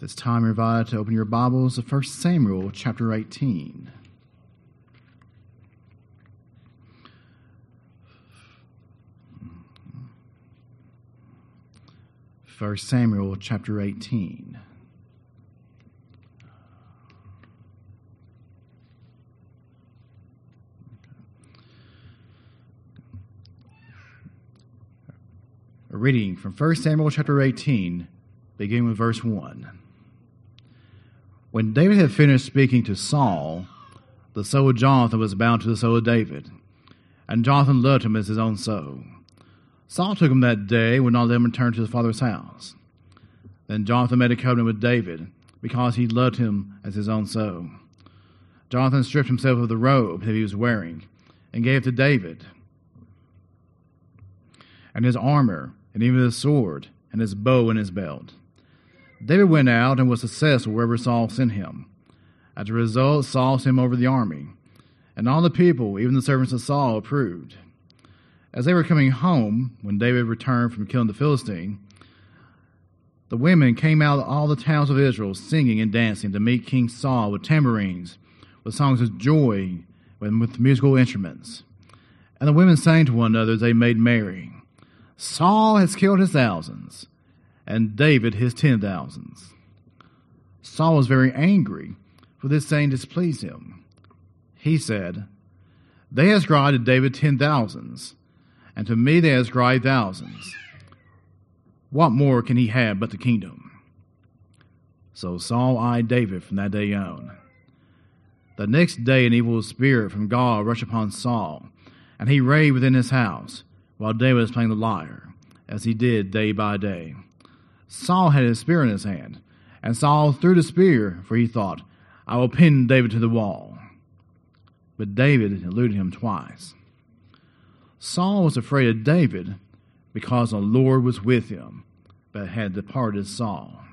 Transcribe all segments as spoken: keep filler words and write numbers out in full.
This time you're invited to open your Bibles to First Samuel chapter eighteen. First Samuel chapter eighteen. A reading from First Samuel chapter eighteen, beginning with verse one. When David had finished speaking to Saul, the soul of Jonathan was bound to the soul of David, and Jonathan loved him as his own soul. Saul took him that day and would not let him return to his father's house. Then Jonathan made a covenant with David, because he loved him as his own soul. Jonathan stripped himself of the robe that he was wearing, and gave it to David, and his armor, and even his sword, and his bow and his belt. David went out and was successful wherever Saul sent him. As a result, Saul sent him over the army, and all the people, even the servants of Saul, approved. As they were coming home, when David returned from killing the Philistine, the women came out of all the towns of Israel singing and dancing to meet King Saul with tambourines, with songs of joy, and with musical instruments. And the women sang to one another as they made merry. Saul has killed his thousands, and David his ten thousands. Saul was very angry, for this saying displeased him. He said, They ascribed to David ten thousands, and to me they ascribed thousands. What more can he have but the kingdom? So Saul eyed David from that day on. The next day an evil spirit from God rushed upon Saul, and he raved within his house, while David was playing the lyre, as he did day by day. Saul had his spear in his hand, and Saul threw the spear, for he thought, I will pin David to the wall. But David eluded him twice. Saul was afraid of David, because the Lord was with him, but had departed Saul.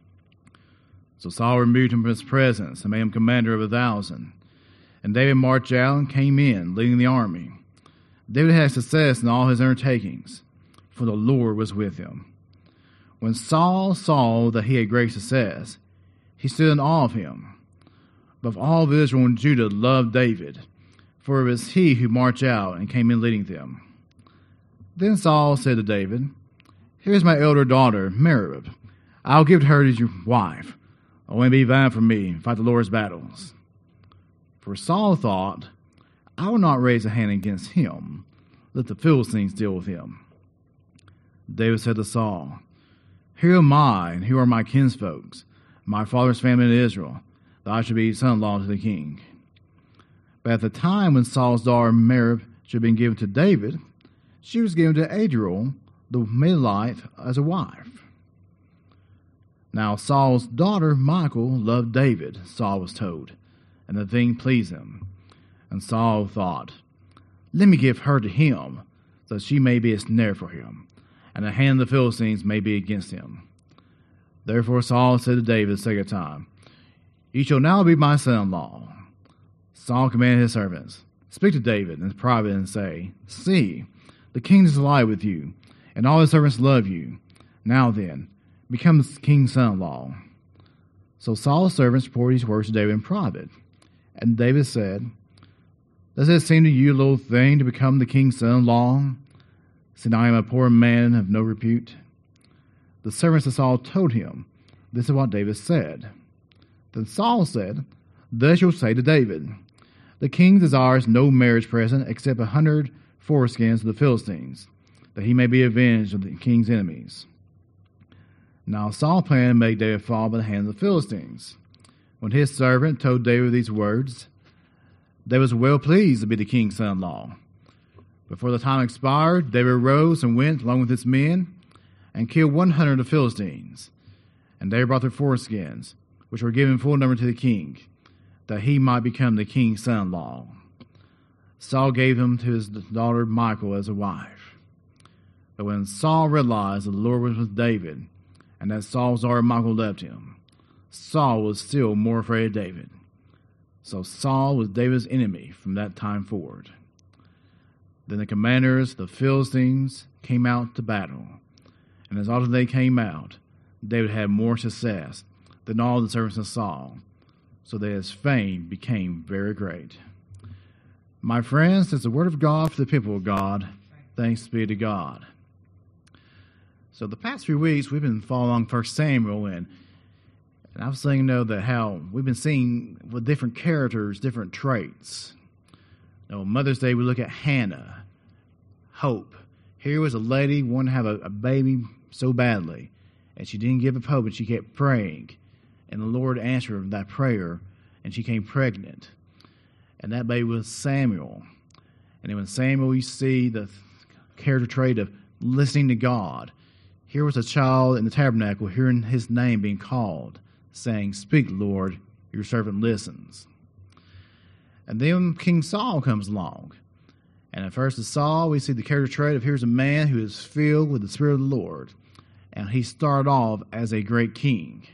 So Saul removed him from his presence, and made him commander of a thousand. And David marched out and came in, leading the army. David had success in all his undertakings, for the Lord was with him. When Saul saw that he had great success, he stood in awe of him. But all of Israel and Judah loved David, for it was he who marched out and came in leading them. Then Saul said to David, Here is my elder daughter, Merab. I'll give her as your wife, only be valiant for me and fight the Lord's battles. For Saul thought, I will not raise a hand against him. Let the Philistines deal with him. David said to Saul, Here am I, and here are my kinsfolks, my father's family in Israel, that I should be son-in-law to the king. But at the time when Saul's daughter Merab should have been given to David, she was given to Adriel, the Midianite, as a wife. Now Saul's daughter Michal loved David, Saul was told, and the thing pleased him. And Saul thought, Let me give her to him, so that she may be a snare for him, and the hand of the Philistines may be against him. Therefore Saul said to David the second time, You shall now be my son-in-law. Saul commanded his servants, Speak to David in private and say, See, the king is delighted with you, and all his servants love you. Now then, become the king's son-in-law. So Saul's servants reported these words to David in private. And David said, Does it seem to you a little thing to become the king's son-in-law, since I am a poor man of no repute? The servants of Saul told him, This is what David said. Then Saul said, Thus you'll say to David, The king desires no marriage present except a hundred foreskins of the Philistines, that he may be avenged of the king's enemies. Now Saul planned to make David fall by the hand of the Philistines. When his servant told David these words, David was well pleased to be the king's son-in-law. Before the time expired, David rose and went along with his men and killed one hundred of the Philistines. And David brought their foreskins, which were given full number to the king, that he might become the king's son-in-law. Saul gave them to his daughter Michal as a wife. But when Saul realized that the Lord was with David, and that Saul's daughter Michal left him, Saul was still more afraid of David. So Saul was David's enemy from that time forward. Then the commanders, the Philistines, came out to battle. And as often as they came out, David had more success than all the servants of Saul, so that his fame became very great. My friends, it's the word of God for the people of God. Thanks be to God. So the past few weeks, we've been following First Samuel, and, and I was saying, you know, that how we've been seeing with different characters, different traits. You know, Mother's Day, we look at Hannah, hope. Here was a lady wanting to have a, a baby so badly, and she didn't give up hope, and she kept praying. And the Lord answered that prayer, and she came pregnant. And that baby was Samuel. And then when Samuel, you see the character trait of listening to God. Here was a child in the tabernacle hearing his name being called, saying, "Speak, Lord, your servant listens." And then King Saul comes along. And at first of Saul, we see the character trait of here's a man who is filled with the Spirit of the Lord. And he started off as a great king.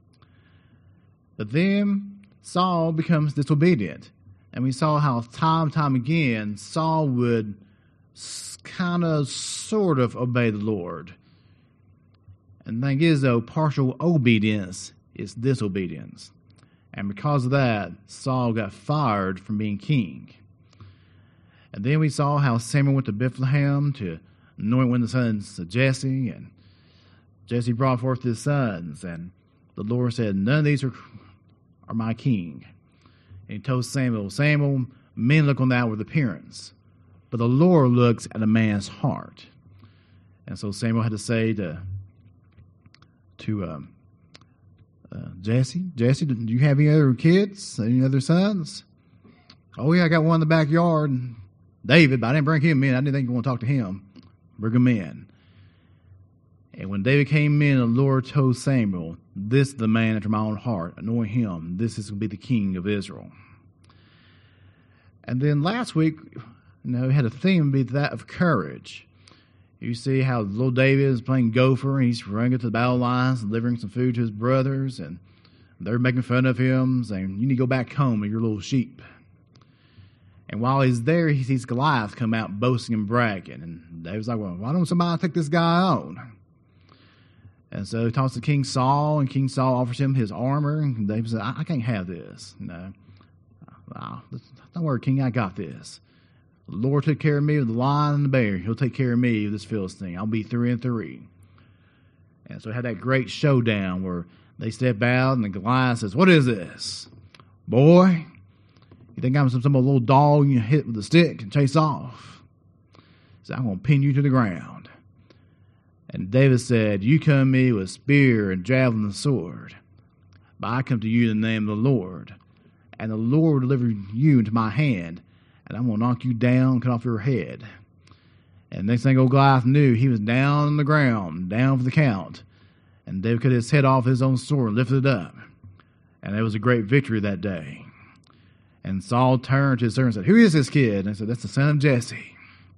But then Saul becomes disobedient. And we saw how time and time again Saul would kind of sort of obey the Lord. And the thing is, though, partial obedience is disobedience. And because of that, Saul got fired from being king. And then we saw how Samuel went to Bethlehem to anoint one of the sons of Jesse. And Jesse brought forth his sons. And the Lord said, "None of these are, are my king." And he told Samuel, "Samuel, men look on the outward appearance, but the Lord looks at a man's heart." And so Samuel had to say to to um, uh, Jesse, Jesse, do you have any other kids, any other sons? "Oh, yeah, I got one in the backyard, David, but I didn't bring him in. I didn't think you want to talk to him. Bring him in." And when David came in, the Lord told Samuel, "This is the man after my own heart. Anoint him. This is going to be the king of Israel." And then last week, you know, we had a theme be that of courage. You see how little David is playing gopher, and he's running to the battle lines, delivering some food to his brothers, and they're making fun of him, saying, "You need to go back home with your little sheep." And while he's there, he sees Goliath come out boasting and bragging. And David's like, "Well, why don't somebody take this guy on?" And so he talks to King Saul, and King Saul offers him his armor. And David said, I, I can't have this. You know, oh, don't worry, King, I got this. The Lord took care of me with the lion and the bear. He'll take care of me with this Philistine. I'll be three and three. And so we had that great showdown where they step out, and the Goliath says, "What is this? Boy, you think I'm some, some little dog you hit with a stick and chase off? So I'm going to pin you to the ground." And David said, "You come to me with spear and javelin and sword, but I come to you in the name of the Lord. And the Lord will deliver you into my hand, and I'm going to knock you down and cut off your head." And next thing old Goliath knew, he was down on the ground, down for the count. And David cut his head off his own sword and lifted it up. And it was a great victory that day. And Saul turned to his servant and said, "Who is this kid?" And I said, "That's the son of Jesse."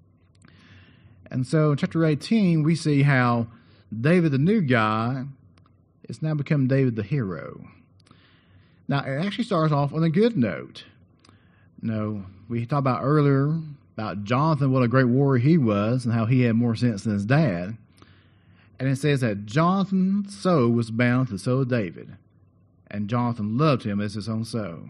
And so in chapter eighteen, we see how David, the new guy, is now become David the hero. Now, it actually starts off on a good note. You know, we talked about earlier about Jonathan, what a great warrior he was, and how he had more sense than his dad. And it says that Jonathan's soul was bound to the soul of David, and Jonathan loved him as his own soul.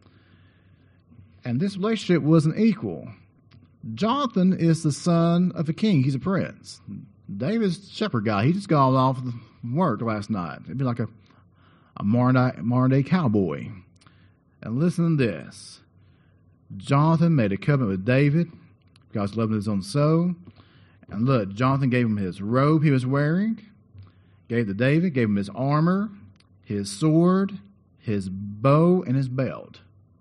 And this relationship wasn't equal. Jonathan is the son of a king. He's a prince. David's a shepherd guy. He just got off from work last night. It'd be like a, a modern-day, modern-day cowboy. And listen to this. Jonathan made a covenant with David because he loved his own soul. And look, Jonathan gave him his robe he was wearing, gave to David, gave him his armor, his sword, his bow, and his belt.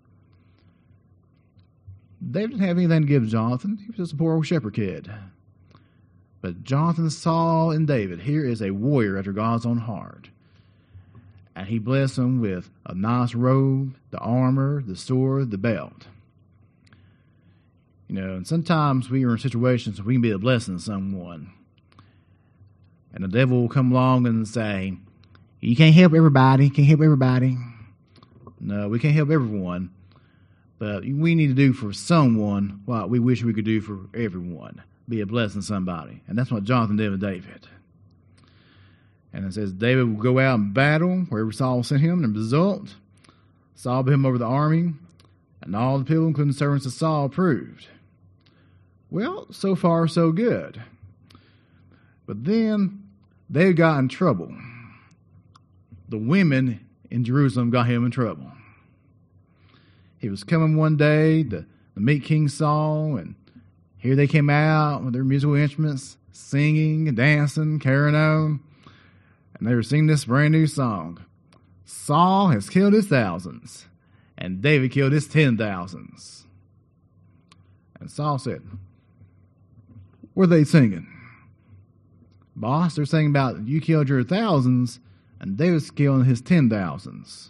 David didn't have anything to give Jonathan. He was just a poor old shepherd kid. But Jonathan saw in David, here is a warrior after God's own heart. And he blessed him with a nice robe, the armor, the sword, the belt. You know, and sometimes we are in situations where we can be a blessing to someone. And the devil will come along and say, "You can't help everybody, you can't help everybody." No, we can't help everyone. But we need to do for someone what we wish we could do for everyone. Be a blessing to somebody. And that's what Jonathan did with David. And it says David would go out and battle wherever Saul sent him. And the result, Saul put him over the army, and all the people, including the servants of Saul, approved. Well, so far so good. But then they got in trouble. The women in Jerusalem got him in trouble. He was coming one day to, to meet King Saul, and here they came out with their musical instruments, singing and dancing, carrying on. And they were singing this brand new song. Saul has killed his thousands, and David killed his ten thousands. And Saul said, what are they singing? Boss, they're singing about you killed your thousands, and David's killing his ten thousands.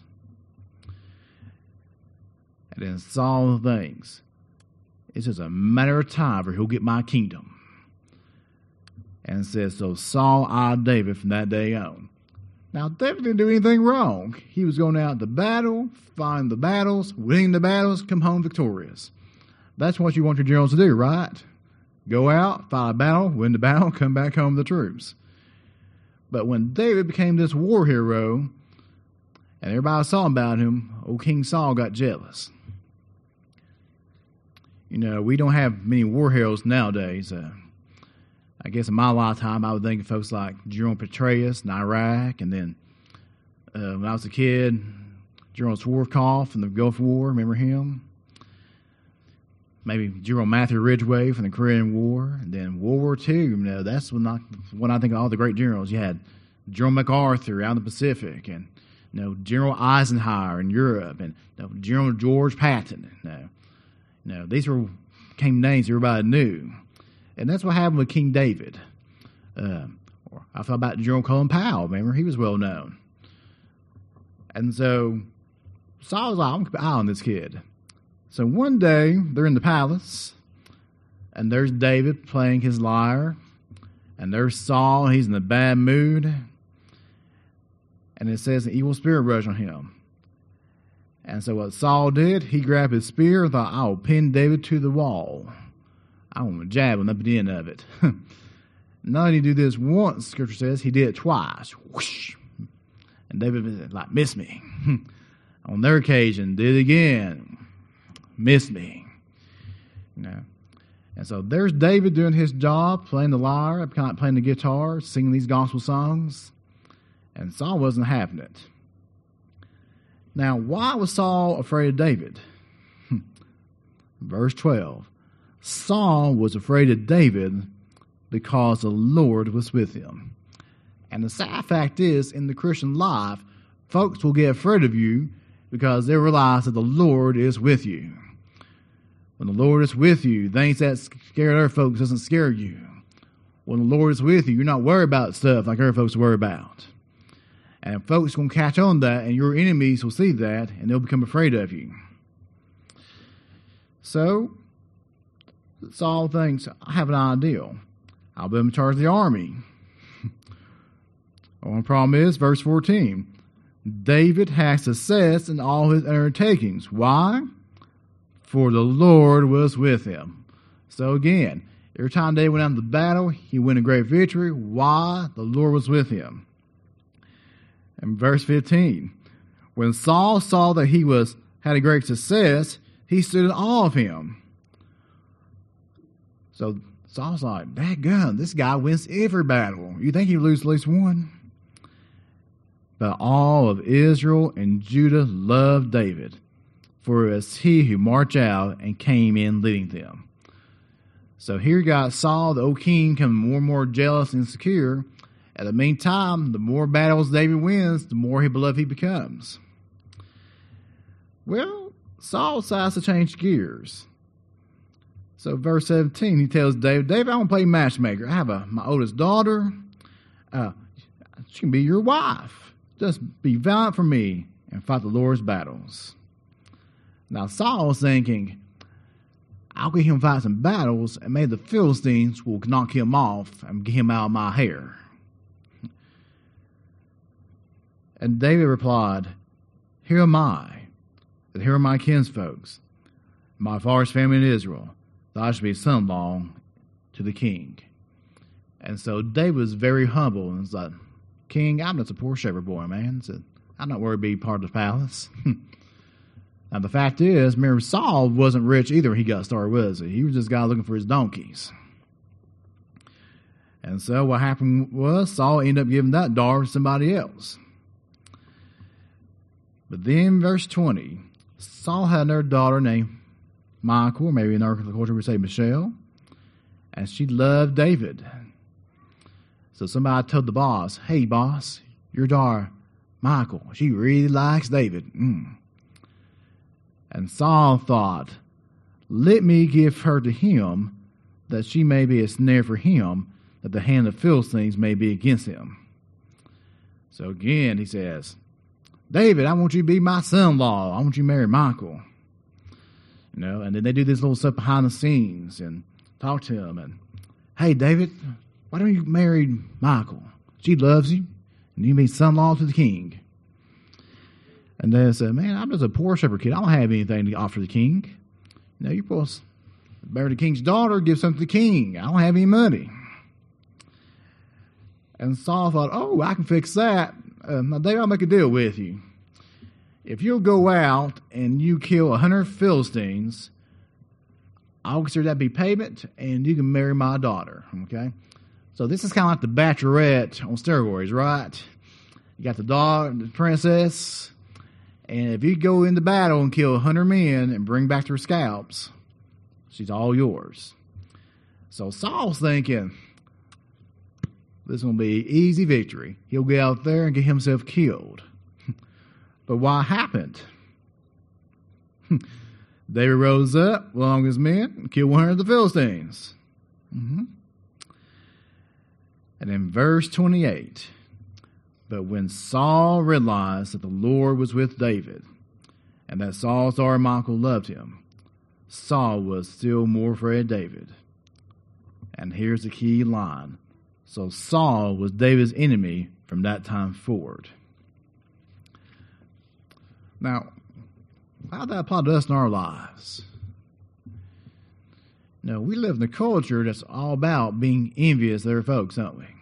And then Saul thinks, it's just a matter of time for he'll get my kingdom. And says, so Saul eyed David from that day on. Now, David didn't do anything wrong. He was going out to battle, find the battles, winning the battles, come home victorious. That's what you want your generals to do, right? Go out, fight a battle, win the battle, come back home with the troops. But when David became this war hero, and everybody saw about him, old King Saul got jealous. You know, we don't have many war heroes nowadays. Uh, I guess in my lifetime, I would think of folks like General Petraeus in Iraq, and then uh, when I was a kid, General Swarkoff in the Gulf War, remember him? Maybe General Matthew Ridgway from the Korean War, and then World War Two. You know, that's when I, when I think of all the great generals. You had General MacArthur out in the Pacific, and you know General Eisenhower in Europe, and you know, General George Patton. You know, you know, these were came names everybody knew. And that's what happened with King David. Uh, or I thought about General Colin Powell. Remember, he was well known. And so Saul was like, I'm going to keep an eye on this kid. So one day, they're in the palace, and there's David playing his lyre, and there's Saul, he's in a bad mood, and it says an evil spirit rushed on him. And so what Saul did, he grabbed his spear and thought, I'll pin David to the wall. I want to jab him up at the end of it. Not only did he do this once, Scripture says, he did it twice. Whoosh. And David like, missed me. On their occasion, did it again. Missed me. You know. And so there's David doing his job, playing the lyre, kind of playing the guitar, singing these gospel songs. And Saul wasn't having it. Now, why was Saul afraid of David? Verse twelve. Saul was afraid of David because the Lord was with him. And the sad fact is, in the Christian life, folks will get afraid of you because they realize that the Lord is with you. When the Lord is with you, things that scare other folks doesn't scare you. When the Lord is with you, you're not worried about stuff like other folks worry about. And folks are going to catch on to that, and your enemies will see that, and they'll become afraid of you. So, Saul thinks, I have an ideal. I'll be in charge of the army. Well, the problem is, verse fourteen, David had success in all his undertakings. Why? For the Lord was with him. So again, every time David went out into the battle, he won a great victory. Why? The Lord was with him. And verse fifteen, when Saul saw that he was had a great success, he stood in awe of him. So Saul's like, dadgum, this guy wins every battle. You think he'd lose at least one? But all of Israel and Judah loved David, for it was he who marched out and came in leading them. So here you got Saul, the old king, becoming more and more jealous and insecure. At the meantime, the more battles David wins, the more beloved he becomes. Well, Saul decides to change gears. So verse seventeen, he tells David, David, I want to play matchmaker. I have a my oldest daughter. Uh, she can be your wife. Just be valiant for me and fight the Lord's battles. Now Saul was thinking, I'll get him fight some battles, and maybe the Philistines will knock him off and get him out of my hair. And David replied, here am I, and here are my kinsfolks, my father's family in Israel, that I should be son-in-law to the king. And so David was very humble and was like, King, I'm just a poor shepherd boy, man. So I'm not worried to be part of the palace. Now, the fact is, remember, Saul wasn't rich either when he got started, was he? He was just a guy looking for his donkeys. And so what happened was Saul ended up giving that daughter to somebody else. But then, verse twenty, Saul had another daughter named Michal, or maybe in our culture we say Michelle, and she loved David. So somebody told the boss, hey, boss, your daughter, Michal, she really likes David. Mm. And Saul thought, let me give her to him, that she may be a snare for him, that the hand of Philistines may be against him. So again, he says, David, I want you to be my son-in-law. I want you to marry Michal. You know, and then they do this little stuff behind the scenes and talk to him. And, hey, David, why don't you marry Michal? She loves you, and you be son-in-law to the king. And they said, man, I'm just a poor shepherd kid. I don't have anything to offer the king. You know, you're supposed to marry the king's daughter, give something to the king. I don't have any money. And Saul thought, oh, I can fix that. Uh, now, David, I'll make a deal with you. If you'll go out and you kill a hundred Philistines, I'll consider that be payment, and you can marry my daughter. Okay? So this is kind of like the Bachelorette on steroids, right? You got the daughter, the princess, and if you go into battle and kill a hundred men and bring back their scalps, she's all yours. So Saul's thinking, this is going to be an easy victory. He'll get out there and get himself killed. But what happened? David rose up along with his men and killed one hundred of the Philistines. Mm-hmm. And in verse twenty-eight, but when Saul realized that the Lord was with David and that Saul's daughter Michal loved him, Saul was still more afraid of David. And here's the key line. So Saul was David's enemy from that time forward. Now, how does that apply to us in our lives? Now, we live in a culture that's all about being envious of other folks, don't we?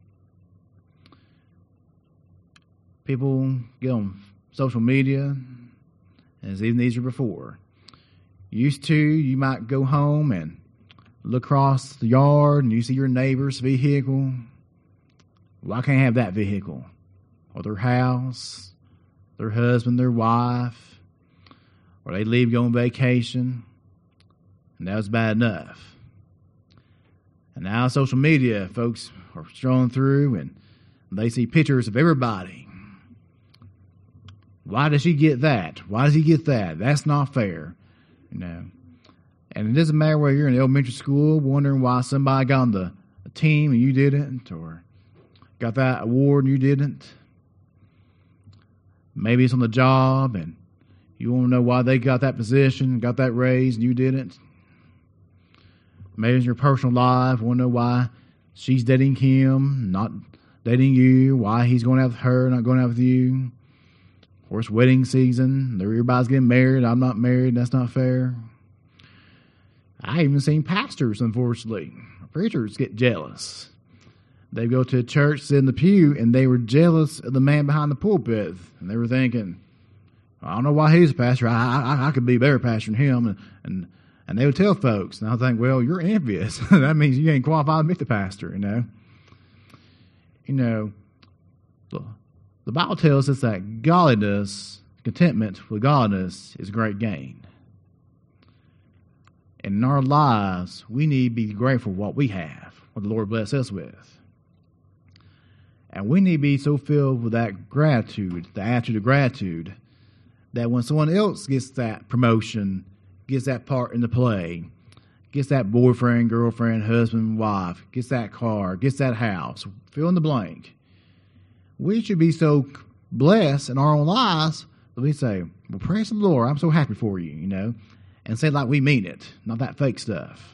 People get on social media, and it's even easier before. Used to, you might go home and look across the yard and you see your neighbor's vehicle. Well, I can't have that vehicle. Or their house, their husband, their wife. Or they leave, go on vacation. And that was bad enough. And now social media, folks are strolling through and they see pictures of everybody. Why does she get that? Why does he get that? That's not fair. You know. And it doesn't matter whether you're in elementary school wondering why somebody got on the team and you didn't, or got that award and you didn't. Maybe it's on the job and you want to know why they got that position, got that raise, and you didn't. Maybe it's your personal life, want to know why she's dating him, not dating you, why he's going out with her, not going out with you. Or it's wedding season, everybody's getting married, I'm not married, that's not fair. I even seen pastors, unfortunately. Preachers get jealous. They go to a church, sit in the pew, and they were jealous of the man behind the pulpit. And they were thinking, I don't know why he's a pastor. I I, I could be a better pastor than him. And, and and they would tell folks. And I think, well, you're envious. That means you ain't qualified to be the pastor, you know. You know, the, the Bible tells us that godliness, contentment with godliness is great gain. And in our lives, we need to be grateful for what we have, what the Lord bless us with. And we need to be so filled with that gratitude, the attitude of gratitude, that when someone else gets that promotion, gets that part in the play, gets that boyfriend, girlfriend, husband, wife, gets that car, gets that house, fill in the blank, we should be so blessed in our own lives that we say, well, praise the Lord, I'm so happy for you, you know. And say it like we mean it, not that fake stuff.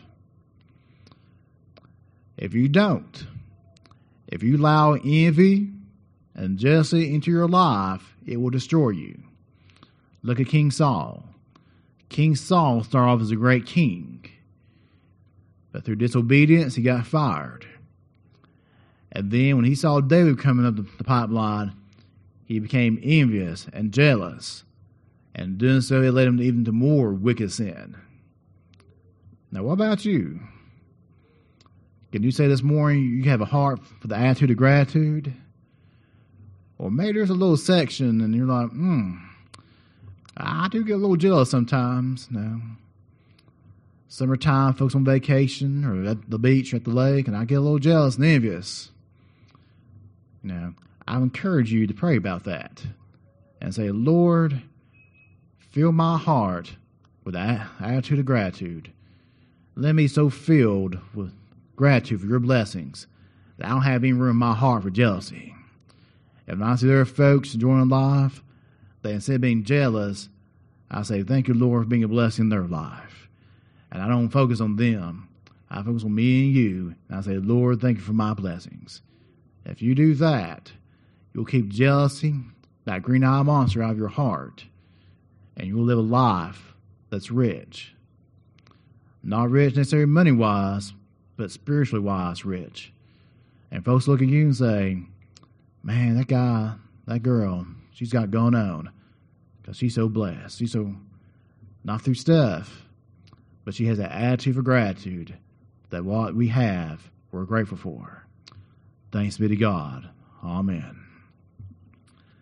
If you don't, if you allow envy and jealousy into your life, it will destroy you. Look at King Saul. King Saul started off as a great king, but through disobedience, he got fired. And then when he saw David coming up the, the pipeline, he became envious and jealous. And doing so, it led him to even to more wicked sin. Now, what about you? Can you say this morning you have a heart for the attitude of gratitude? Or maybe there's a little section and you're like, hmm, I do get a little jealous sometimes. No. Summertime, folks on vacation or at the beach or at the lake, and I get a little jealous and envious. You know, I encourage you to pray about that and say, Lord, fill my heart with that attitude of gratitude. Let me so filled with gratitude for your blessings that I don't have any room in my heart for jealousy. If I see there are folks enjoying life, that instead of being jealous, I say, thank you, Lord, for being a blessing in their life. And I don't focus on them. I focus on me and you. And I say, Lord, thank you for my blessings. If you do that, you'll keep jealousy, that green-eyed monster, out of your heart. And you'll live a life that's rich. Not rich necessarily money-wise, but spiritually wise rich. And folks look at you and say, man, that guy, that girl, she's got going on because she's so blessed. She's so, not through stuff, but she has an attitude for gratitude that what we have, we're grateful for. Thanks be to God. Amen.